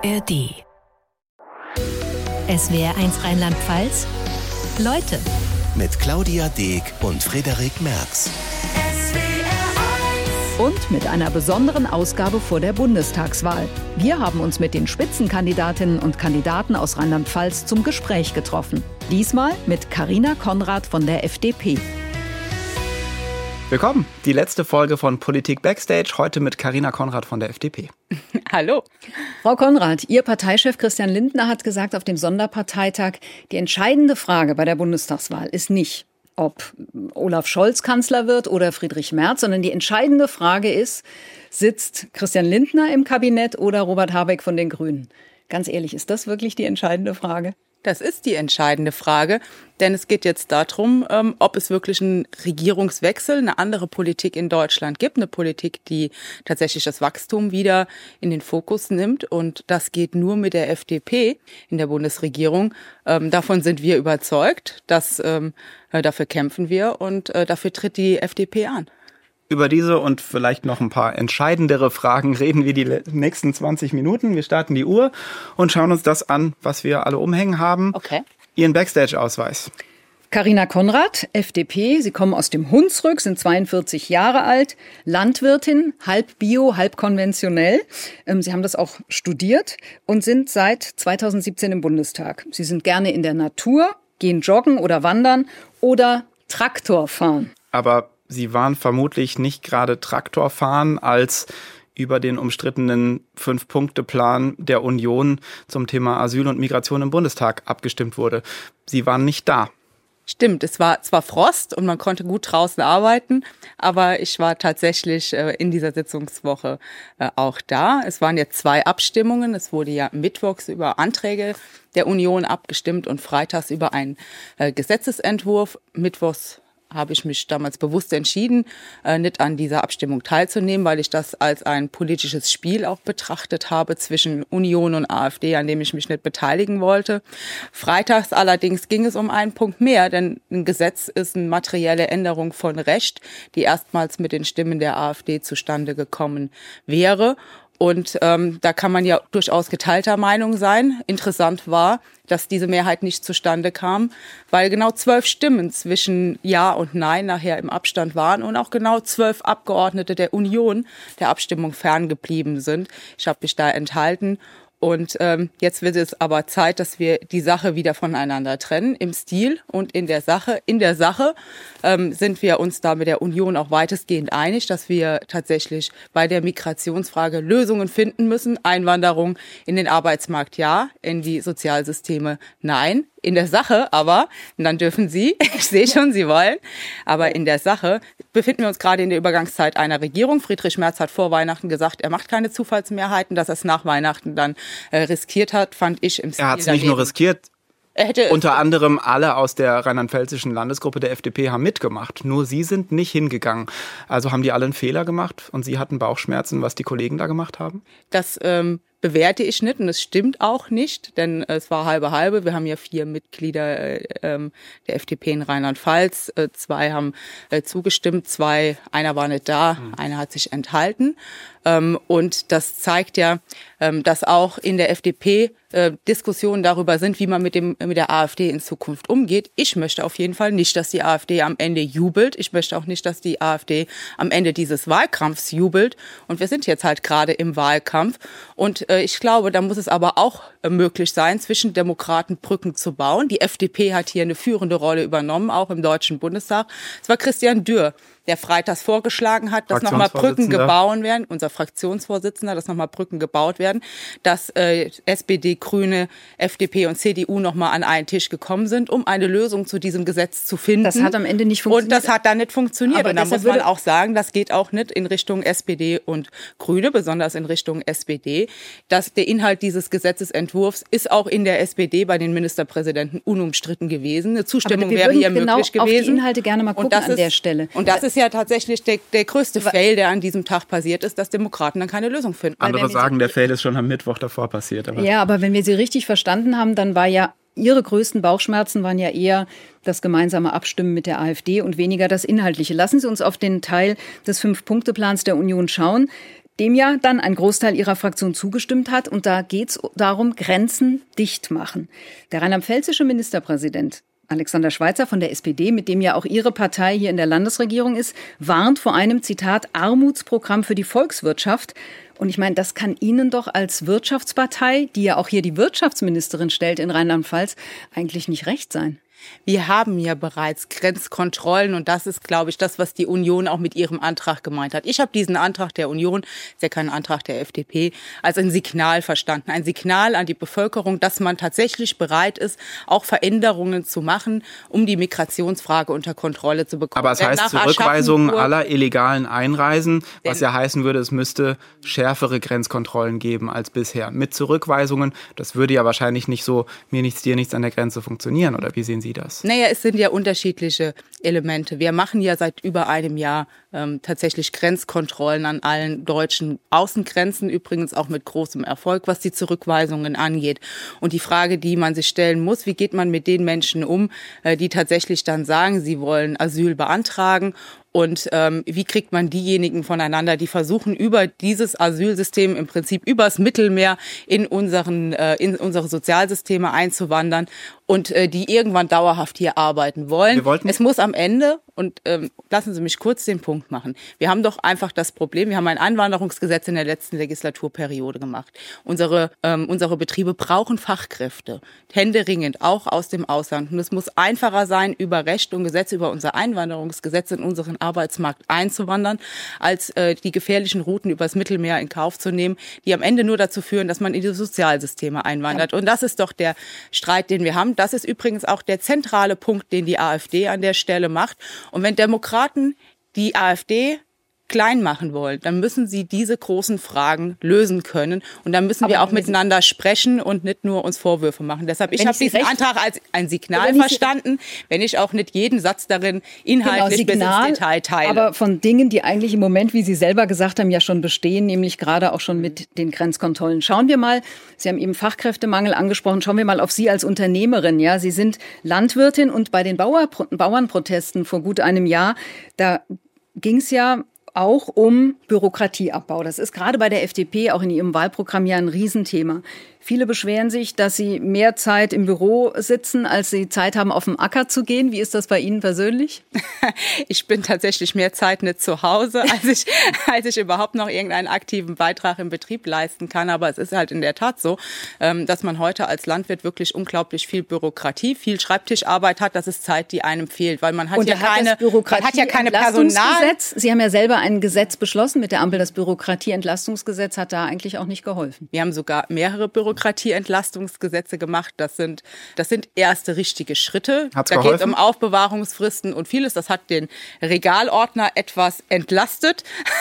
ARD. SWR1 Rheinland-Pfalz. Leute. Mit Claudia Deek und Frederik Merks. Und mit einer besonderen Ausgabe vor der Bundestagswahl. Wir haben uns mit den Spitzenkandidatinnen und Kandidaten aus Rheinland-Pfalz zum Gespräch getroffen. Diesmal mit Carina Konrad von der FDP. Willkommen, die letzte Folge von Politik Backstage, heute mit Carina Konrad von der FDP. Hallo. Frau Konrad, Ihr Parteichef Christian Lindner hat gesagt auf dem Sonderparteitag, die entscheidende Frage bei der Bundestagswahl ist nicht, ob Olaf Scholz Kanzler wird oder Friedrich Merz, sondern die entscheidende Frage ist, sitzt Christian Lindner im Kabinett oder Robert Habeck von den Grünen? Ganz ehrlich, ist das wirklich die entscheidende Frage? Das ist die entscheidende Frage, denn es geht jetzt darum, ob es wirklich einen Regierungswechsel, eine andere Politik in Deutschland gibt, eine Politik, die tatsächlich das Wachstum wieder in den Fokus nimmt. Und das geht nur mit der FDP in der Bundesregierung. Davon sind wir überzeugt, dafür kämpfen wir und dafür tritt die FDP an. Über diese und vielleicht noch ein paar entscheidendere Fragen reden wir die nächsten 20 Minuten. Wir starten die Uhr und schauen uns das an, was wir alle umhängen haben. Okay. Ihren Backstage-Ausweis. Carina Konrad, FDP. Sie kommen aus dem Hunsrück, sind 42 Jahre alt, Landwirtin, halb bio, halb konventionell. Sie haben das auch studiert und sind seit 2017 im Bundestag. Sie sind gerne in der Natur, gehen joggen oder wandern oder Traktor fahren. Aber Sie waren vermutlich nicht gerade Traktorfahren, als über den umstrittenen 5-Punkte-Plan der Union zum Thema Asyl und Migration im Bundestag abgestimmt wurde. Sie waren nicht da. Stimmt, es war zwar Frost und man konnte gut draußen arbeiten, aber ich war tatsächlich in dieser Sitzungswoche auch da. Es waren jetzt 2 Abstimmungen. Es wurde ja mittwochs über Anträge der Union abgestimmt und freitags über einen Gesetzesentwurf. Mittwochs habe ich mich damals bewusst entschieden, nicht an dieser Abstimmung teilzunehmen, weil ich das als ein politisches Spiel auch betrachtet habe zwischen Union und AfD, an dem ich mich nicht beteiligen wollte. Freitags allerdings ging es um einen Punkt mehr, denn ein Gesetz ist eine materielle Änderung von Recht, die erstmals mit den Stimmen der AfD zustande gekommen wäre. Und da kann man ja durchaus geteilter Meinung sein. Interessant war, dass diese Mehrheit nicht zustande kam, weil genau 12 Stimmen zwischen Ja und Nein nachher im Abstand waren und auch genau 12 Abgeordnete der Union der Abstimmung ferngeblieben sind. Ich habe mich da enthalten. Und jetzt wird es aber Zeit, dass wir die Sache wieder voneinander trennen, im Stil und in der Sache. In der Sache sind wir uns da mit der Union auch weitestgehend einig, dass wir tatsächlich bei der Migrationsfrage Lösungen finden müssen. Einwanderung in den Arbeitsmarkt ja, in die Sozialsysteme nein. In der Sache aber, und dann dürfen Sie, ich sehe schon, Sie wollen, aber in der Sache befinden wir uns gerade in der Übergangszeit einer Regierung. Friedrich Merz hat vor Weihnachten gesagt, er macht keine Zufallsmehrheiten, dass er es nach Weihnachten dann riskiert hat, fand ich im Stil. Er hat es nicht nur riskiert. Unter anderem alle aus der rheinland-pfälzischen Landesgruppe der FDP haben mitgemacht. Nur Sie sind nicht hingegangen. Also haben die alle einen Fehler gemacht und Sie hatten Bauchschmerzen, was die Kollegen da gemacht haben? Das bewerte ich nicht und es stimmt auch nicht, denn es war halbe. Wir haben ja 4 Mitglieder der FDP in Rheinland-Pfalz. 2 haben zugestimmt, einer war nicht da, einer hat sich enthalten. Und das zeigt ja, dass auch in der FDP Diskussionen darüber sind, wie man mit der AfD in Zukunft umgeht. Ich möchte auf jeden Fall nicht, dass die AfD am Ende jubelt. Ich möchte auch nicht, dass die AfD am Ende dieses Wahlkampfs jubelt. Und wir sind jetzt halt gerade im Wahlkampf. Und ich glaube, da muss es aber auch möglich sein, zwischen Demokraten Brücken zu bauen. Die FDP hat hier eine führende Rolle übernommen, auch im Deutschen Bundestag. Es war Christian Dürr, der freitags vorgeschlagen hat, dass nochmal Brücken gebaut werden, unser Fraktionsvorsitzender, dass nochmal Brücken gebaut werden, dass SPD, Grüne, FDP und CDU nochmal an einen Tisch gekommen sind, um eine Lösung zu diesem Gesetz zu finden. Das hat am Ende nicht funktioniert. Und das hat dann nicht funktioniert. Aber und da muss man auch sagen, das geht auch nicht in Richtung SPD und Grüne, besonders in Richtung SPD. Der Inhalt dieses Gesetzesentwurfs ist auch in der SPD bei den Ministerpräsidenten unumstritten gewesen. Eine Zustimmung wäre hier möglich gewesen. Auf die Inhalte gerne mal gucken an der Stelle. Und das ist ja tatsächlich der größte Fail, der an diesem Tag passiert ist, dass Demokraten dann keine Lösung finden. Andere sagen, der Fail ist schon am Mittwoch davor passiert. Aber wenn wir Sie richtig verstanden haben, dann war ja Ihre größten Bauchschmerzen waren ja eher das gemeinsame Abstimmen mit der AfD und weniger das Inhaltliche. Lassen Sie uns auf den Teil des 5-Punkte-Plans der Union schauen. dem ja dann ein Großteil Ihrer Fraktion zugestimmt hat. Und da geht es darum, Grenzen dicht machen. Der rheinland-pfälzische Ministerpräsident Alexander Schweitzer von der SPD, mit dem ja auch Ihre Partei hier in der Landesregierung ist, warnt vor einem, Zitat, Armutsprogramm für die Volkswirtschaft. Und ich meine, das kann Ihnen doch als Wirtschaftspartei, die ja auch hier die Wirtschaftsministerin stellt in Rheinland-Pfalz, eigentlich nicht recht sein. Wir haben ja bereits Grenzkontrollen und das ist, glaube ich, das, was die Union auch mit ihrem Antrag gemeint hat. Ich habe diesen Antrag der Union, ist ja kein Antrag der FDP, als ein Signal verstanden. Ein Signal an die Bevölkerung, dass man tatsächlich bereit ist, auch Veränderungen zu machen, um die Migrationsfrage unter Kontrolle zu bekommen. Aber es heißt Zurückweisung aller illegalen Einreisen, was ja heißen würde, es müsste schärfere Grenzkontrollen geben als bisher. Mit Zurückweisungen, das würde ja wahrscheinlich nicht so mir nichts, dir nichts an der Grenze funktionieren. Oder wie sehen Sie das? Naja, es sind ja unterschiedliche Elemente. Wir machen ja seit über einem Jahr tatsächlich Grenzkontrollen an allen deutschen Außengrenzen, übrigens auch mit großem Erfolg, was die Zurückweisungen angeht. Und die Frage, die man sich stellen muss, wie geht man mit den Menschen um, die tatsächlich dann sagen, sie wollen Asyl beantragen? Und wie kriegt man diejenigen voneinander, die versuchen, über dieses Asylsystem im Prinzip übers Mittelmeer in unsere Sozialsysteme einzuwandern und die irgendwann dauerhaft hier arbeiten wollen. Es muss am Ende, und lassen Sie mich kurz den Punkt machen, wir haben doch einfach das Problem, wir haben ein Einwanderungsgesetz in der letzten Legislaturperiode gemacht. Unsere Betriebe brauchen Fachkräfte, händeringend, auch aus dem Ausland. Und es muss einfacher sein, über Recht und Gesetz, über unser Einwanderungsgesetz in unseren Arbeitsmarkt einzuwandern, als die gefährlichen Routen übers Mittelmeer in Kauf zu nehmen, die am Ende nur dazu führen, dass man in die Sozialsysteme einwandert. Und das ist doch der Streit, den wir haben. Das ist übrigens auch der zentrale Punkt, den die AfD an der Stelle macht. Und wenn Demokraten die AfD klein machen wollen, dann müssen sie diese großen Fragen lösen können. Und dann müssen wir auch miteinander sprechen und nicht nur uns Vorwürfe machen. Deshalb, ich habe diesen Antrag als ein Signal verstanden, wenn ich auch nicht jeden Satz darin inhaltlich bis ins Detail teile. Aber von Dingen, die eigentlich im Moment, wie Sie selber gesagt haben, ja schon bestehen, nämlich gerade auch schon mit den Grenzkontrollen. Schauen wir mal, Sie haben eben Fachkräftemangel angesprochen, schauen wir mal auf Sie als Unternehmerin. Ja, Sie sind Landwirtin und bei den Bauernprotesten vor gut einem Jahr, da ging es ja auch um Bürokratieabbau. Das ist gerade bei der FDP auch in ihrem Wahlprogramm ja ein Riesenthema. Viele beschweren sich, dass sie mehr Zeit im Büro sitzen, als sie Zeit haben, auf den Acker zu gehen. Wie ist das bei Ihnen persönlich? Ich bin tatsächlich mehr Zeit nicht zu Hause, als ich überhaupt noch irgendeinen aktiven Beitrag im Betrieb leisten kann. Aber es ist halt in der Tat so, dass man heute als Landwirt wirklich unglaublich viel Bürokratie, viel Schreibtischarbeit hat. Das ist Zeit, die einem fehlt, weil man hat ja keine Personal. Sie haben ja selber ein Gesetz beschlossen mit der Ampel. Das Bürokratieentlastungsgesetz hat da eigentlich auch nicht geholfen. Wir haben sogar mehrere Bürokratieentlastungsgesetze gemacht. Das sind erste richtige Schritte. Da geht es um Aufbewahrungsfristen und vieles. Das hat den Regalordner etwas entlastet.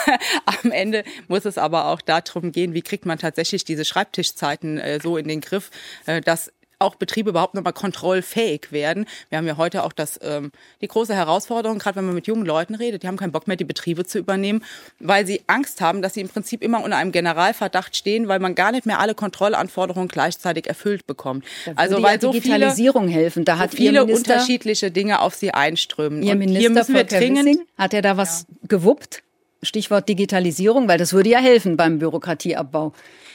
Am Ende muss es aber auch darum gehen, wie kriegt man tatsächlich diese Schreibtischzeiten so in den Griff, dass auch Betriebe überhaupt nochmal kontrollfähig werden. Wir haben ja heute auch die große Herausforderung, gerade wenn man mit jungen Leuten redet, die haben keinen Bock mehr, die Betriebe zu übernehmen, weil sie Angst haben, dass sie im Prinzip immer unter einem Generalverdacht stehen, weil man gar nicht mehr alle Kontrollanforderungen gleichzeitig erfüllt bekommt. Also weil so Digitalisierung helfen. Da hat viele unterschiedliche Dinge auf sie einströmen. Ihr Minister hier müssen wir dringend. Hat er da was gewuppt? Stichwort Digitalisierung, weil das würde ja helfen beim Bürokratieabbau.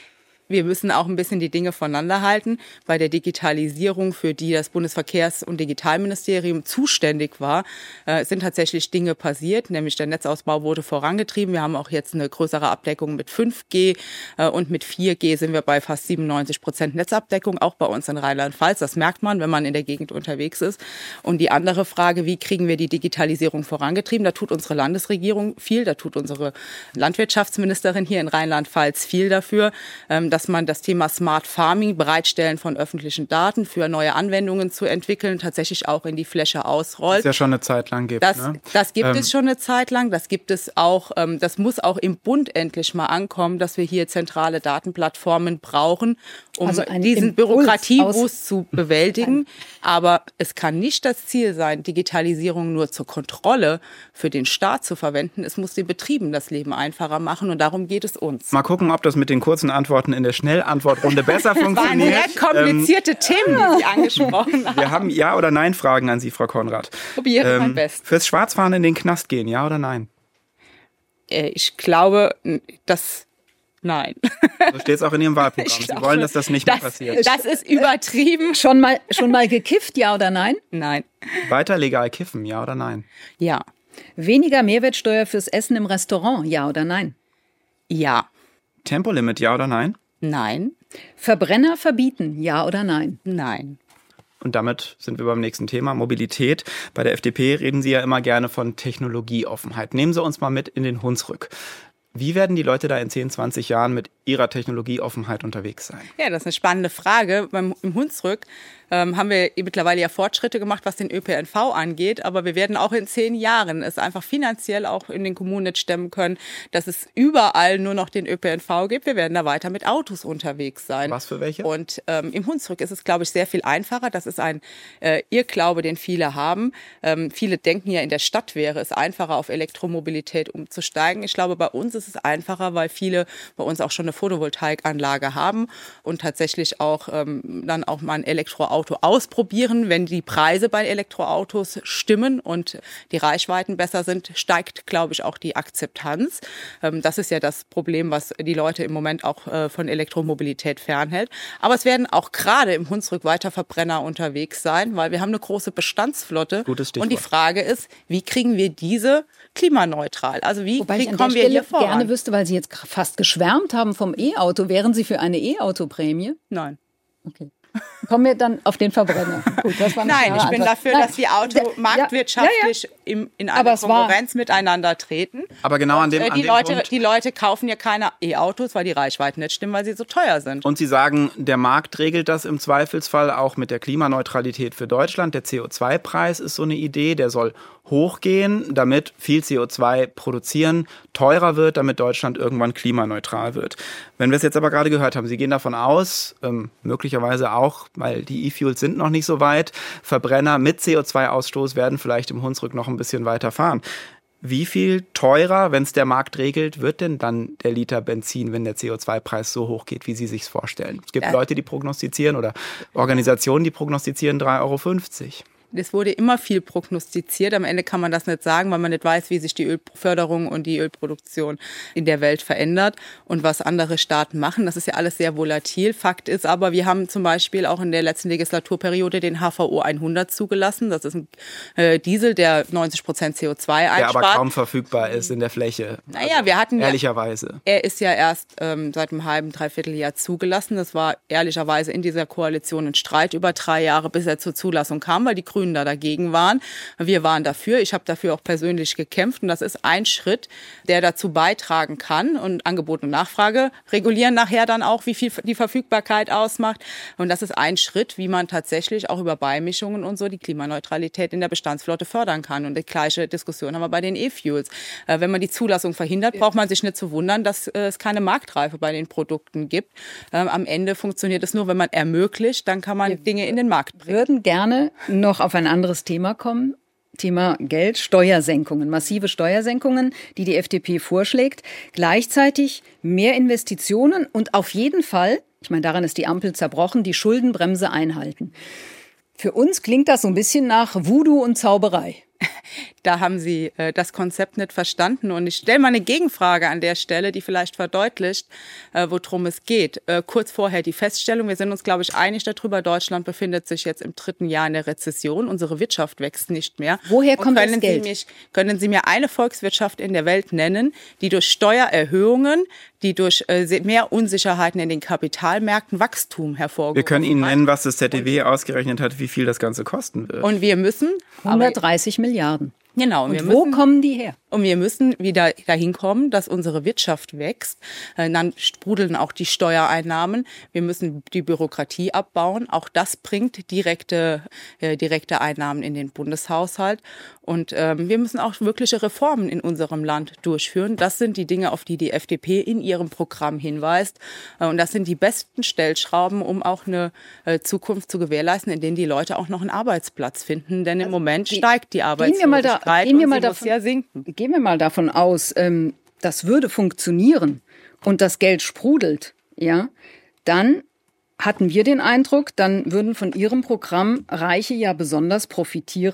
Wir müssen auch ein bisschen die Dinge voneinander halten. Bei der Digitalisierung, für die das Bundesverkehrs- und Digitalministerium zuständig war, sind tatsächlich Dinge passiert, nämlich der Netzausbau wurde vorangetrieben. Wir haben auch jetzt eine größere Abdeckung mit 5G und mit 4G sind wir bei fast 97% Netzabdeckung, auch bei uns in Rheinland-Pfalz. Das merkt man, wenn man in der Gegend unterwegs ist. Und die andere Frage, wie kriegen wir die Digitalisierung vorangetrieben? Da tut unsere Landesregierung viel, da tut unsere Landwirtschaftsministerin hier in Rheinland-Pfalz viel dafür, dass man das Thema Smart Farming, Bereitstellen von öffentlichen Daten für neue Anwendungen zu entwickeln, tatsächlich auch in die Fläche ausrollt. Das ja schon eine Zeit lang gibt. Das gibt es schon eine Zeit lang. Das gibt es auch. Das muss auch im Bund endlich mal ankommen, dass wir hier zentrale Datenplattformen brauchen, um diesen Bürokratiewust zu bewältigen. Aber es kann nicht das Ziel sein, Digitalisierung nur zur Kontrolle für den Staat zu verwenden. Es muss den Betrieben das Leben einfacher machen und darum geht es uns. Mal gucken, ob das mit den kurzen Antworten in der Schnellantwortrunde besser funktioniert. Das waren sehr komplizierte Themen, die Sie angesprochen haben. Wir haben Ja- oder Nein-Fragen an Sie, Frau Konrad. Probiere mein Bestes. Fürs Schwarzfahren in den Knast gehen, ja oder nein? Ich glaube, dass Nein. So steht es auch in Ihrem Wahlprogramm. Sie wollen, dass das nicht mehr passiert. Das ist übertrieben. Schon mal gekifft, ja oder nein? Nein. Weiter legal kiffen, ja oder nein? Ja. Weniger Mehrwertsteuer fürs Essen im Restaurant, ja oder nein? Ja. Tempolimit, ja oder nein? Nein. Verbrenner verbieten, ja oder nein? Nein. Und damit sind wir beim nächsten Thema, Mobilität. Bei der FDP reden Sie ja immer gerne von Technologieoffenheit. Nehmen Sie uns mal mit in den Hunsrück. Wie werden die Leute da in 10, 20 Jahren mit ihrer Technologieoffenheit unterwegs sein? Ja, das ist eine spannende Frage. Im Hunsrück haben wir mittlerweile ja Fortschritte gemacht, was den ÖPNV angeht. Aber wir werden auch in 10 Jahren es einfach finanziell auch in den Kommunen nicht stemmen können, dass es überall nur noch den ÖPNV gibt. Wir werden da weiter mit Autos unterwegs sein. Was für welche? Und im Hunsrück ist es, glaube ich, sehr viel einfacher. Das ist ein Irrglaube, den viele haben. Viele denken ja, in der Stadt wäre es einfacher, auf Elektromobilität umzusteigen. Ich glaube, bei uns ist es einfacher, weil viele bei uns auch schon eine Photovoltaikanlage haben und tatsächlich auch dann auch mal ein Elektroauto ausprobieren. Wenn die Preise bei Elektroautos stimmen und die Reichweiten besser sind, steigt, glaube ich, auch die Akzeptanz. Das ist ja das Problem, was die Leute im Moment auch von Elektromobilität fernhält. Aber es werden auch gerade im Hunsrück weiter Verbrenner unterwegs sein, weil wir haben eine große Bestandsflotte. Gutes Stichwort. Und die Frage ist, wie kriegen wir diese klimaneutral? Also wie kommen wir hier voran? Gerne wüsste, weil Sie jetzt fast geschwärmt haben vom E-Auto. Wären Sie für eine E-Auto-Prämie? Nein. Okay. Kommen wir dann auf den Verbrenner. Gut, das war Nein, ich bin dafür, dass die Autos marktwirtschaftlich in eine Konkurrenz miteinander treten. Aber genau an dem Punkt. Die Leute kaufen ja keine E-Autos, weil die Reichweiten nicht stimmen, weil sie so teuer sind. Und Sie sagen, der Markt regelt das im Zweifelsfall auch mit der Klimaneutralität für Deutschland. Der CO2-Preis ist so eine Idee, der soll hochgehen, damit viel CO2 produzieren teurer wird, damit Deutschland irgendwann klimaneutral wird. Wenn wir es jetzt aber gerade gehört haben, Sie gehen davon aus, möglicherweise auch, weil die E-Fuels sind noch nicht so weit, Verbrenner mit CO2-Ausstoß werden vielleicht im Hunsrück noch ein bisschen weiter fahren. Wie viel teurer, wenn es der Markt regelt, wird denn dann der Liter Benzin, wenn der CO2-Preis so hoch geht, wie Sie sich vorstellen? Es gibt Leute, die prognostizieren oder Organisationen, die prognostizieren 3,50 €. Es wurde immer viel prognostiziert. Am Ende kann man das nicht sagen, weil man nicht weiß, wie sich die Ölförderung und die Ölproduktion in der Welt verändert und was andere Staaten machen. Das ist ja alles sehr volatil. Fakt ist aber, wir haben zum Beispiel auch in der letzten Legislaturperiode den HVO 100 zugelassen. Das ist ein Diesel, der 90% CO2 einspart. Der aber kaum verfügbar ist in der Fläche. Naja, wir hatten ehrlicherweise. Er ist ja erst seit einem halben, dreiviertel Jahr zugelassen. Das war ehrlicherweise in dieser Koalition ein Streit über 3 Jahre, bis er zur Zulassung kam, weil die Grünen da dagegen waren. Wir waren dafür. Ich habe dafür auch persönlich gekämpft. Und das ist ein Schritt, der dazu beitragen kann und Angebot und Nachfrage regulieren nachher dann auch, wie viel die Verfügbarkeit ausmacht. Und das ist ein Schritt, wie man tatsächlich auch über Beimischungen und so die Klimaneutralität in der Bestandsflotte fördern kann. Und die gleiche Diskussion haben wir bei den E-Fuels. Wenn man die Zulassung verhindert, braucht man sich nicht zu wundern, dass es keine Marktreife bei den Produkten gibt. Am Ende funktioniert es nur, wenn man ermöglicht, dann kann man Dinge in den Markt bringen. Wir würden gerne noch auf ein anderes Thema kommen. Thema Geld, Steuersenkungen, massive Steuersenkungen, die die FDP vorschlägt. Gleichzeitig mehr Investitionen und auf jeden Fall, ich meine, daran ist die Ampel zerbrochen, die Schuldenbremse einhalten. Für uns klingt das so ein bisschen nach Voodoo und Zauberei. Da haben Sie das Konzept nicht verstanden. Und ich stelle mal eine Gegenfrage an der Stelle, die vielleicht verdeutlicht, worum es geht. Kurz vorher die Feststellung, wir sind uns, glaube ich, einig darüber, Deutschland befindet sich jetzt im 3. Jahr in der Rezession. Unsere Wirtschaft wächst nicht mehr. Woher kommt das Geld? Können Sie mir eine Volkswirtschaft in der Welt nennen, die durch Steuererhöhungen, die durch mehr Unsicherheiten in den Kapitalmärkten Wachstum hervorgerufen hat? Wir können Ihnen nennen, was das ZDW ausgerechnet hat, wie viel das Ganze kosten wird. Und wir müssen 130 Milliarden. Genau. Und wo kommen die her? Und wir müssen wieder dahin kommen, dass unsere Wirtschaft wächst. Dann sprudeln auch die Steuereinnahmen. Wir müssen die Bürokratie abbauen. Auch das bringt direkte Einnahmen in den Bundeshaushalt. Und wir müssen auch wirkliche Reformen in unserem Land durchführen. Das sind die Dinge, auf die die FDP in ihrem Programm hinweist. Und das sind die besten Stellschrauben, um auch eine Zukunft zu gewährleisten, in denen die Leute auch noch einen Arbeitsplatz finden. Denn im Moment steigt die Arbeitslosigkeit und sie muss ja sinken. Gehen wir mal davon aus, das würde funktionieren und das Geld sprudelt, ja, dann hatten wir den Eindruck, dann würden von Ihrem Programm Reiche ja besonders profitieren.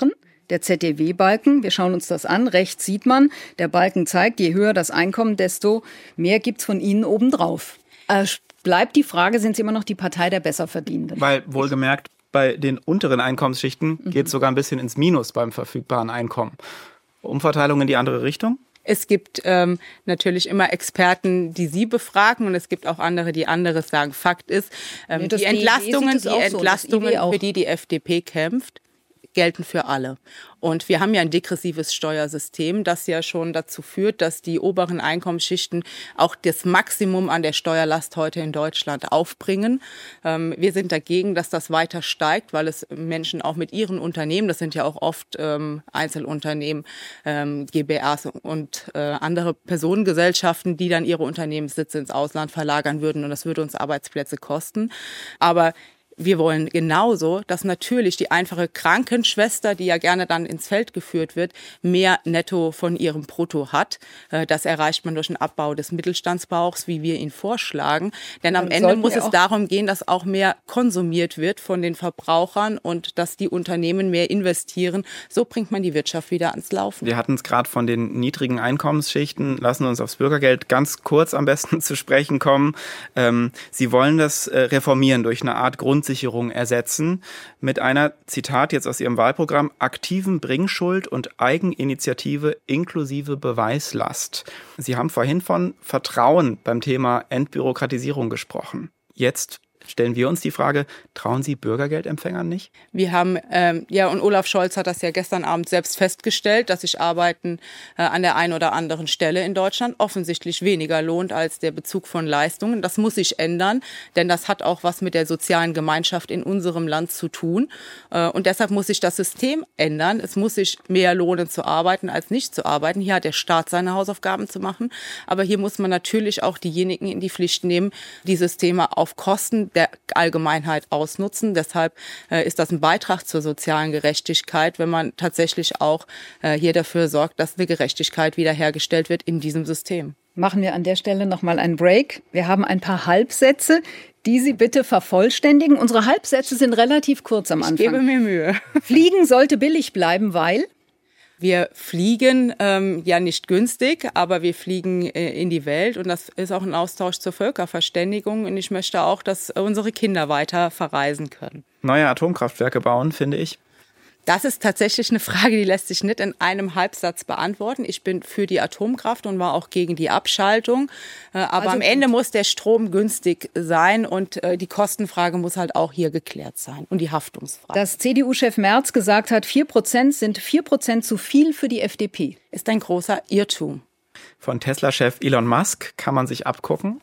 der ZDW-Balken. Wir schauen uns das an. Rechts sieht man, der Balken zeigt, je höher das Einkommen, desto mehr gibt's von Ihnen obendrauf. Bleibt die Frage, sind Sie immer noch die Partei der Besserverdienenden? Weil wohlgemerkt, bei den unteren Einkommensschichten geht es sogar ein bisschen ins Minus beim verfügbaren Einkommen. Umverteilung in die andere Richtung? Es gibt natürlich immer Experten, die Sie befragen, und es gibt auch andere, die anderes sagen. Fakt ist, die Entlastungen, für die FDP kämpft, gelten für alle. Und wir haben ja ein degressives Steuersystem, das ja schon dazu führt, dass die oberen Einkommensschichten auch das Maximum an der Steuerlast heute in Deutschland aufbringen. Wir sind dagegen, dass das weiter steigt, weil es Menschen auch mit ihren Unternehmen, das sind ja auch oft Einzelunternehmen, GbRs und andere Personengesellschaften, die dann ihre Unternehmenssitze ins Ausland verlagern würden, und das würde uns Arbeitsplätze kosten. Aber wir wollen genauso, dass natürlich die einfache Krankenschwester, die ja gerne dann ins Feld geführt wird, mehr netto von ihrem Brutto hat. Das erreicht man durch einen Abbau des Mittelstandsbauchs, wie wir ihn vorschlagen. Denn am Ende muss es darum gehen, dass auch mehr konsumiert wird von den Verbrauchern und dass die Unternehmen mehr investieren. So bringt man die Wirtschaft wieder ans Laufen. Wir hatten es gerade von den niedrigen Einkommensschichten. Lassen uns aufs Bürgergeld ganz kurz am besten zu sprechen kommen. Sie wollen das reformieren durch eine Art Grundsicherung ersetzen mit einer, Zitat jetzt aus Ihrem Wahlprogramm, aktiven Bringschuld und Eigeninitiative inklusive Beweislast. Sie haben vorhin von Vertrauen beim Thema Entbürokratisierung gesprochen. Jetzt stellen wir uns die Frage, trauen Sie Bürgergeldempfängern nicht? Wir haben, und Olaf Scholz hat das ja gestern Abend selbst festgestellt, dass sich Arbeiten an der einen oder anderen Stelle in Deutschland offensichtlich weniger lohnt als der Bezug von Leistungen. Das muss sich ändern, denn das hat auch was mit der sozialen Gemeinschaft in unserem Land zu tun. Und deshalb muss sich das System ändern. Es muss sich mehr lohnen zu arbeiten als nicht zu arbeiten. Hier hat der Staat seine Hausaufgaben zu machen. Aber hier muss man natürlich auch diejenigen in die Pflicht nehmen, die Systeme auf Kosten der Allgemeinheit ausnutzen. Deshalb ist das ein Beitrag zur sozialen Gerechtigkeit, wenn man tatsächlich auch hier dafür sorgt, dass eine Gerechtigkeit wiederhergestellt wird in diesem System. Machen wir an der Stelle nochmal einen Break. Wir haben ein paar Halbsätze, die Sie bitte vervollständigen. Unsere Halbsätze sind relativ kurz am Anfang. Ich gebe mir Mühe. Fliegen sollte billig bleiben, weil? Wir fliegen ja nicht günstig, aber wir fliegen in die Welt, und das ist auch ein Austausch zur Völkerverständigung, und ich möchte auch, dass unsere Kinder weiter verreisen können. Neue Atomkraftwerke bauen, finde ich. Das ist tatsächlich eine Frage, die lässt sich nicht in einem Halbsatz beantworten. Ich bin für die Atomkraft und war auch gegen die Abschaltung. Aber am Ende muss der Strom günstig sein, und die Kostenfrage muss halt auch hier geklärt sein und die Haftungsfrage. Dass CDU-Chef Merz gesagt hat, 4% sind 4% zu viel für die FDP. Ist ein großer Irrtum. Von Tesla-Chef Elon Musk kann man sich abgucken?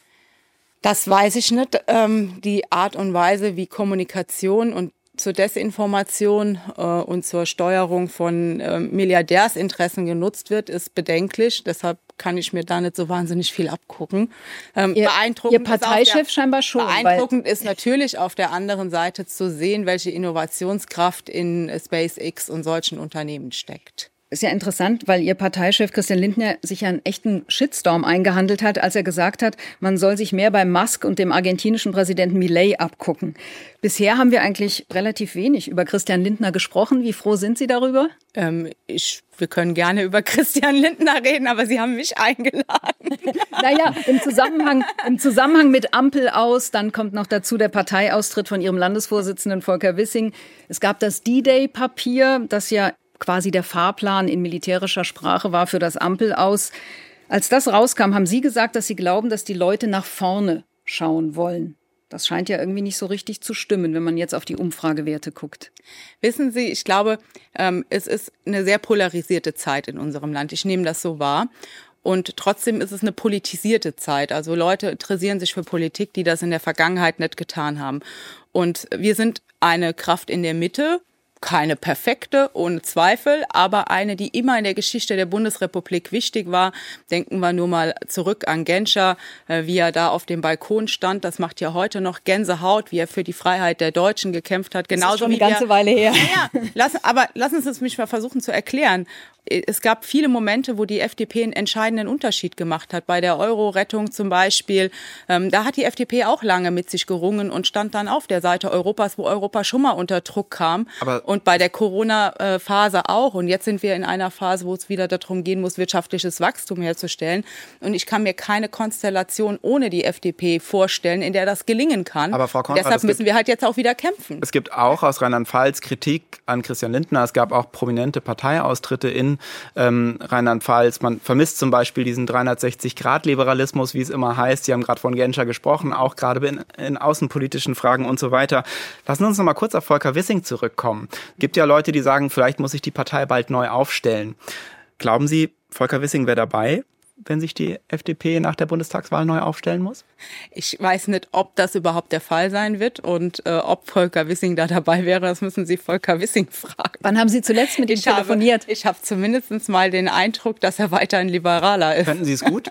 Das weiß ich nicht. Die Art und Weise, wie Kommunikation und zur Desinformation und zur Steuerung von Milliardärsinteressen genutzt wird, ist bedenklich. Deshalb kann ich mir da nicht so wahnsinnig viel abgucken. Ihr Parteichef scheinbar schon. Beeindruckend ist natürlich auf der anderen Seite zu sehen, welche Innovationskraft in SpaceX und solchen Unternehmen steckt. Ist ja interessant, weil Ihr Parteichef Christian Lindner sich ja einen echten Shitstorm eingehandelt hat, als er gesagt hat, man soll sich mehr bei Musk und dem argentinischen Präsidenten Milei abgucken. Bisher haben wir eigentlich relativ wenig über Christian Lindner gesprochen. Wie froh sind Sie darüber? Wir können gerne über Christian Lindner reden, aber Sie haben mich eingeladen. Naja, im Zusammenhang mit Ampel aus, dann kommt noch dazu der Parteiaustritt von Ihrem Landesvorsitzenden Volker Wissing. Es gab das D-Day-Papier, das ja quasi der Fahrplan in militärischer Sprache war für das Ampel aus. Als das rauskam, haben Sie gesagt, dass Sie glauben, dass die Leute nach vorne schauen wollen. Das scheint ja irgendwie nicht so richtig zu stimmen, wenn man jetzt auf die Umfragewerte guckt. Wissen Sie, ich glaube, es ist eine sehr polarisierte Zeit in unserem Land. Ich nehme das so wahr. Und trotzdem ist es eine politisierte Zeit. Also Leute interessieren sich für Politik, die das in der Vergangenheit nicht getan haben. Und wir sind eine Kraft in der Mitte. Keine perfekte, ohne Zweifel, aber eine, die immer in der Geschichte der Bundesrepublik wichtig war. Denken wir nur mal zurück an Genscher, wie er da auf dem Balkon stand. Das macht ja heute noch Gänsehaut, wie er für die Freiheit der Deutschen gekämpft hat. Genauso das ist schon eine ganze Weile her. Ja, aber lassen Sie es mich mal versuchen zu erklären. es gab viele Momente, wo die FDP einen entscheidenden Unterschied gemacht hat. Bei der Euro-Rettung zum Beispiel, da hat die FDP auch lange mit sich gerungen und stand dann auf der Seite Europas, wo Europa schon mal unter Druck kam. Und bei der Corona-Phase auch. Und jetzt sind wir in einer Phase, wo es wieder darum gehen muss, wirtschaftliches Wachstum herzustellen. Und ich kann mir keine Konstellation ohne die FDP vorstellen, in der das gelingen kann. Aber Frau Konrad, deshalb müssen wir halt jetzt auch wieder kämpfen. Es gibt auch aus Rheinland-Pfalz Kritik an Christian Lindner. Es gab auch prominente Parteiaustritte in Rheinland-Pfalz. Man vermisst zum Beispiel diesen 360-Grad-Liberalismus, wie es immer heißt. Sie haben gerade von Genscher gesprochen, auch gerade in außenpolitischen Fragen und so weiter. Lassen Sie uns noch mal kurz auf Volker Wissing zurückkommen. Es gibt ja Leute, die sagen, vielleicht muss sich die Partei bald neu aufstellen. Glauben Sie, Volker Wissing wäre dabei, wenn sich die FDP nach der Bundestagswahl neu aufstellen muss? Ich weiß nicht, ob das überhaupt der Fall sein wird und ob Volker Wissing da dabei wäre, das müssen Sie Volker Wissing fragen. Wann haben Sie zuletzt mit ihm telefoniert? Ich habe zumindest mal den Eindruck, dass er weiter ein Liberaler ist. Könnten Sie es gut?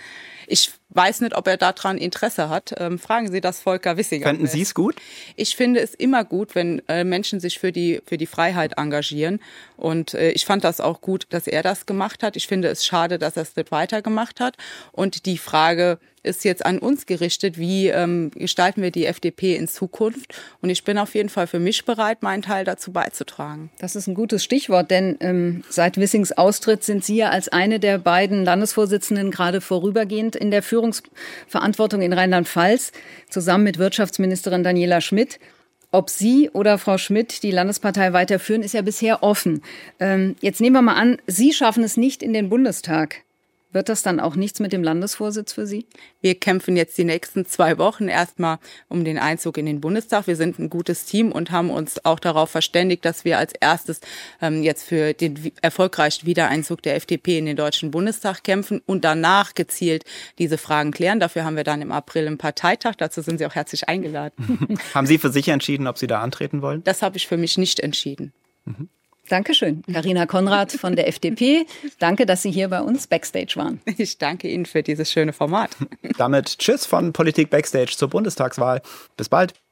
Ich weiß nicht, ob er daran Interesse hat. Fragen Sie das Volker Wissing. Könnten Sie es gut? Ich finde es immer gut, wenn Menschen sich für die Freiheit engagieren. Und ich fand das auch gut, dass er das gemacht hat. Ich finde es schade, dass er es nicht weitergemacht hat. Und die Frage ist jetzt an uns gerichtet, wie gestalten wir die FDP in Zukunft? Und ich bin auf jeden Fall für mich bereit, meinen Teil dazu beizutragen. Das ist ein gutes Stichwort, denn seit Wissings Austritt sind Sie ja als eine der beiden Landesvorsitzenden gerade vorübergehend in der Führungsverantwortung in Rheinland-Pfalz, zusammen mit Wirtschaftsministerin Daniela Schmidt. Ob Sie oder Frau Schmidt die Landespartei weiterführen, ist ja bisher offen. Jetzt nehmen wir mal an, Sie schaffen es nicht in den Bundestag. Wird das dann auch nichts mit dem Landesvorsitz für Sie? Wir kämpfen jetzt die nächsten 2 Wochen erstmal um den Einzug in den Bundestag. Wir sind ein gutes Team und haben uns auch darauf verständigt, dass wir als erstes jetzt für den erfolgreichen Wiedereinzug der FDP in den Deutschen Bundestag kämpfen und danach gezielt diese Fragen klären. Dafür haben wir dann im April einen Parteitag. Dazu sind Sie auch herzlich eingeladen. Haben Sie für sich entschieden, ob Sie da antreten wollen? Das habe ich für mich nicht entschieden. Dankeschön. Carina Konrad von der FDP. Danke, dass Sie hier bei uns Backstage waren. Ich danke Ihnen für dieses schöne Format. Damit tschüss von Politik Backstage zur Bundestagswahl. Bis bald.